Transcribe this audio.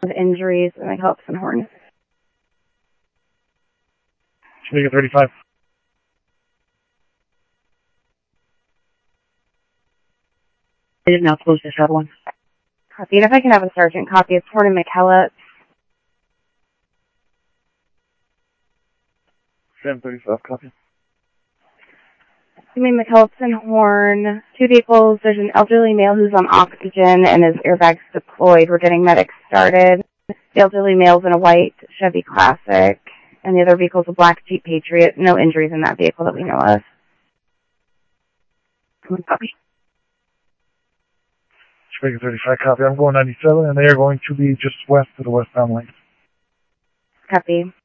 injuries in the Helps and Horn. Jamaica 35. I did not close this other one. Copy. And if I can have a sergeant copy, it's Horn and McKellar. 735, copy. Assuming McKellar and Horn, 2 vehicles. There's an elderly male who's on oxygen and his airbags deployed. We're getting medics started. The elderly male's in a white Chevy Classic, and the other vehicle's a black Jeep Patriot. No injuries in that vehicle that we know of. Copy. Jamaica 35, copy. I'm going 97, and they are going to be just west of the westbound lane. Copy.